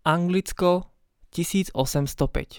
Anglicko 1805.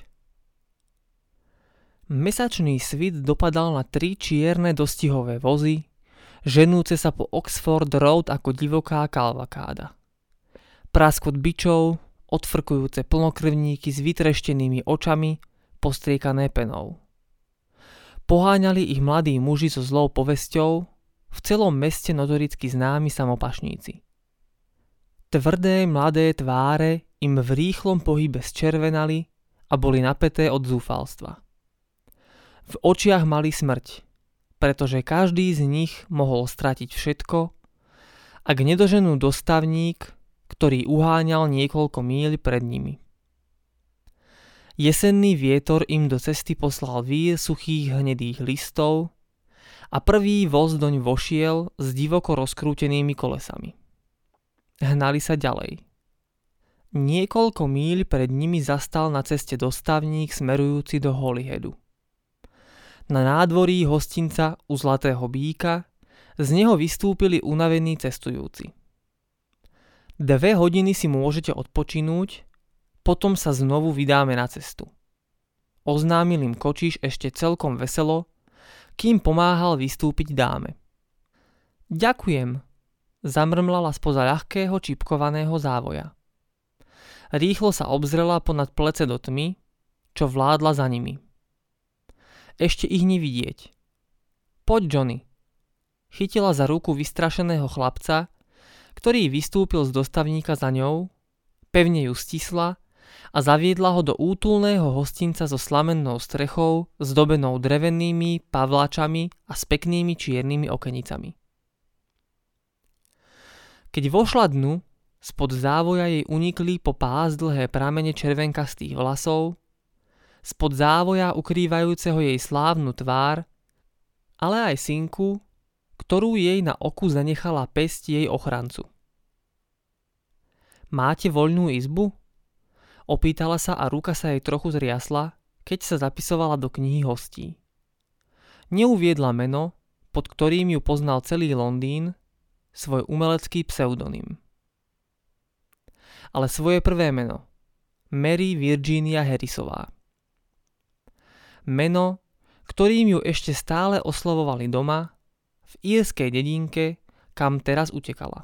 Mesačný svit dopadal na 3 čierne dostihové vozy, ženúce sa po Oxford Road ako divoká kalvakáda. Praskot bičov, odfrkujúce plnokrvníky s vytreštenými očami, postriekané penou. Poháňali ich mladí muži so zlou povesťou, v celom meste notoricky známi samopašníci. Tvrdé mladé tváre im v rýchlom pohybe zčervenali a boli napäté od zúfalstva. V očiach mali smrť, pretože každý z nich mohol stratiť všetko, ak nedoženú dostavník, ktorý uháňal niekoľko míľ pred nimi. Jesenný vietor im do cesty poslal vír suchých hnedých listov a prvý voz doň vošiel s divoko rozkrútenými kolesami. Hnali sa ďalej. Niekoľko míľ pred nimi zastal na ceste dostavník smerujúci do Holyheadu. Na nádvorí hostinca u Zlatého býka z neho vystúpili unavení cestujúci. 2 hodiny si môžete odpočinúť, potom sa znovu vydáme na cestu. Oznámil im kočiš ešte celkom veselo, kým pomáhal vystúpiť dáme. Ďakujem, zamrmlala spoza ľahkého čipkovaného závoja. Rýchlo sa obzrela ponad plece do tmy, čo vládla za nimi. Ešte ich nevidieť. Poď, Johnny. Chytila za ruku vystrašeného chlapca, ktorý vystúpil z dostavníka za ňou, pevne ju stisla a zaviedla ho do útulného hostinca so slamennou strechou, zdobenou drevenými pavláčami a s peknými čiernymi okenicami. Keď vošla dnu, spod závoja jej unikli po pás dlhé pramene červenkastých vlasov, spod závoja ukrývajúceho jej slávnu tvár, ale aj sinku, ktorú jej na oku zanechala päsť jej ochrancu. Máte voľnú izbu? Opýtala sa a ruka sa jej trochu zriasla, keď sa zapisovala do knihy hostí. Neuviedla meno, pod ktorým ju poznal celý Londýn, svoj umelecký pseudonym. Ale svoje prvé meno, Mary Virginia Harrisová. Meno, ktorým ju ešte stále oslovovali doma, v írskej dedinke, kam teraz utekala.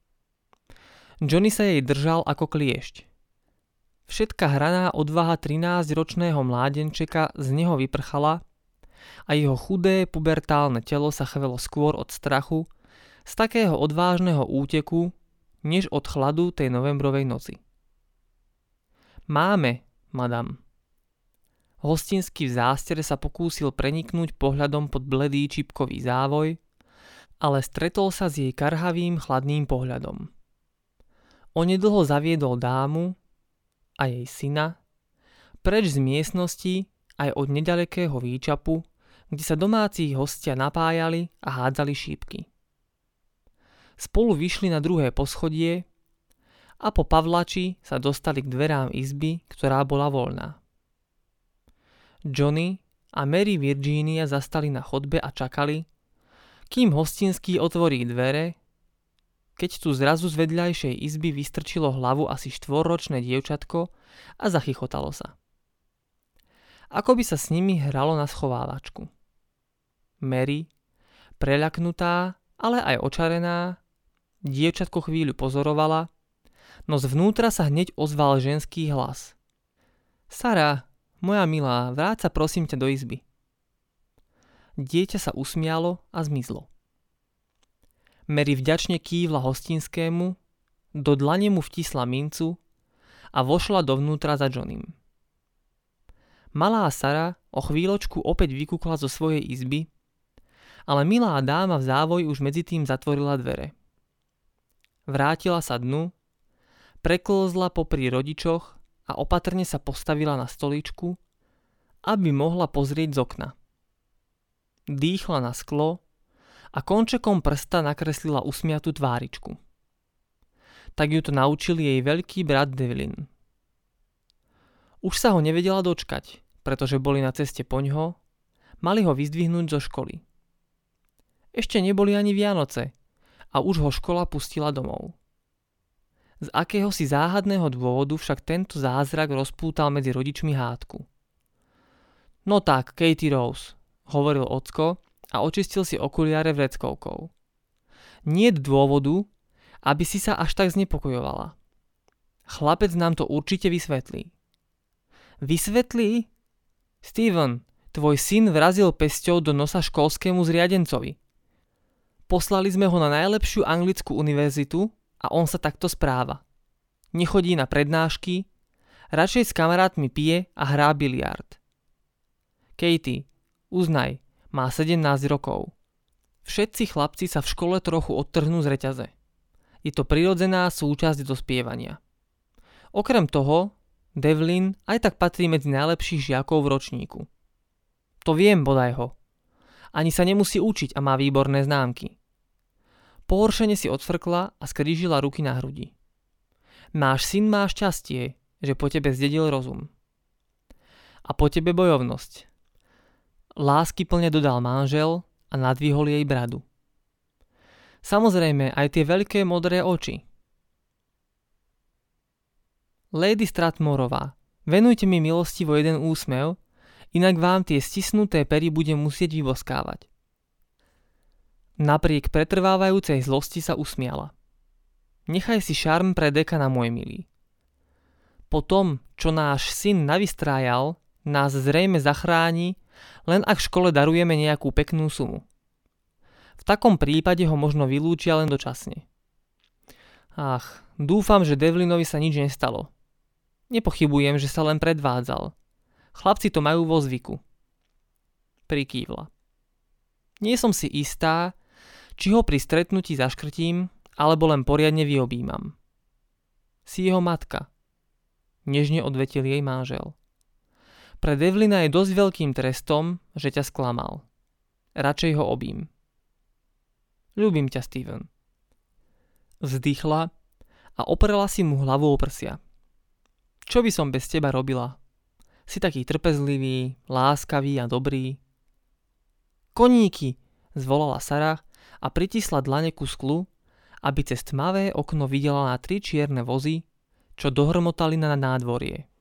Johnny sa jej držal ako kliešť. Všetka hraná odvaha 13-ročného mládenčeka z neho vyprchala a jeho chudé pubertálne telo sa chvelo skôr od strachu, z takého odvážneho úteku, než od chladu tej novembrovej noci. Máme, madam. Hostinský v zástere sa pokúsil preniknúť pohľadom pod bledý čipkový závoj, ale stretol sa s jej karhavým chladným pohľadom. Onedlho zaviedol dámu a jej syna preč z miestnosti aj od nedalekého výčapu, kde sa domáci hostia napájali a hádzali šípky. Spolu vyšli na druhé poschodie a po pavlači sa dostali k dverám izby, ktorá bola voľná. Johnny a Mary Virginia zastali na chodbe a čakali, kým hostinský otvorí dvere, keď tu zrazu z vedľajšej izby vystrčilo hlavu asi 4-ročné dievčatko a zachychotalo sa. Ako by sa s nimi hralo na schovávačku. Mary, preľaknutá, ale aj očarená, dievčatko chvíľu pozorovala, no zvnútra sa hneď ozval ženský hlas. Sara, moja milá, vráť sa prosím ťa do izby. Dieťa sa usmialo a zmizlo. Mary vďačne kývla hostinskému, do dlane mu vtisla mincu a vošla dovnútra za Johnnym. Malá Sara o chvíľočku opäť vykúkla zo svojej izby, ale milá dáma v závoji už medzitým zatvorila dvere. Vrátila sa dnu, preklzla popri rodičoch a opatrne sa postavila na stoličku, aby mohla pozrieť z okna. Dýchla na sklo a končekom prsta nakreslila usmiatú tváričku. Tak ju to naučil jej veľký brat Devlin. Už sa ho nevedela dočkať, pretože boli na ceste poňho, mali ho vyzdvihnúť zo školy. Ešte neboli ani Vianoce a už ho škola pustila domov. Z akéhosi záhadného dôvodu však tento zázrak rozpútal medzi rodičmi hádku. No tak, Katie Rose, hovoril ocko a očistil si okuliare vreckovkou. Niet dôvodu, aby si sa až tak znepokojovala. Chlapec nám to určite vysvetlí. Vysvetlí? Steven, tvoj syn vrazil pesťou do nosa školskému zriadencovi. Poslali sme ho na najlepšiu anglickú univerzitu a on sa takto správa. Nechodí na prednášky, radšej s kamarátmi pije a hrá biliard. Katie, uznaj, má 17 rokov. Všetci chlapci sa v škole trochu odtrhnú z reťaze. Je to prirodzená súčasť dospievania. Okrem toho, Devlin aj tak patrí medzi najlepších žiakov v ročníku. To viem, bodaj ho. Ani sa nemusí učiť a má výborné známky. Pohoršene si odfrkla a skrížila ruky na hrudi. Náš syn má šťastie, že po tebe zdedil rozum. A po tebe bojovnosť. Láskyplne dodal manžel a nadvihol jej bradu. Samozrejme aj tie veľké modré oči. Lady Strathmorová, venujte mi milostivo jeden úsmev, inak vám tie stisnuté pery budem musieť vyboskávať. Napriek pretrvávajúcej zlosti sa usmiala. Nechaj si šarm pre dekana, môj milý. Po tom, čo náš syn navystrájal, nás zrejme zachráni, len ak v škole darujeme nejakú peknú sumu. V takom prípade ho možno vylúčia len dočasne. Ach, dúfam, že Devlinovi sa nič nestalo. Nepochybujem, že sa len predvádzal. Chlapci to majú vo zvyku. Prikývla. Nie som si istá, či ho pri stretnutí zaškrtím, alebo len poriadne vyobímam. Si jeho matka. Nežne odvetil jej manžel. Pre Devlina je dosť veľkým trestom, že ťa sklamal. Radšej ho obím. Ľúbim ťa, Steven. Vzdychla a oprela si mu hlavu o prsia. Čo by som bez teba robila? Si taký trpezlivý, láskavý a dobrý. Koníky, zvolala Sarah a pritisla dlane ku sklu, aby cez tmavé okno videla na 3 čierne vozy, čo dohrmotali na nádvorie.